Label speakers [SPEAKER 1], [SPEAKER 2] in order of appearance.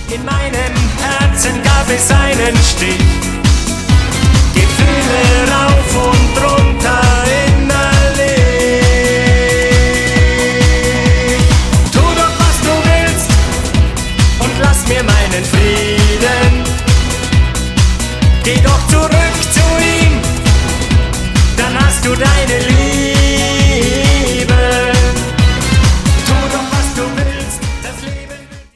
[SPEAKER 1] In meinem Herzen gab es einen Stich, Gefühle rauf und runter innerlich. Tu doch, was du willst und lass mir meinen Frieden. Geh doch zurück zu ihm, dann hast du deine Liebe.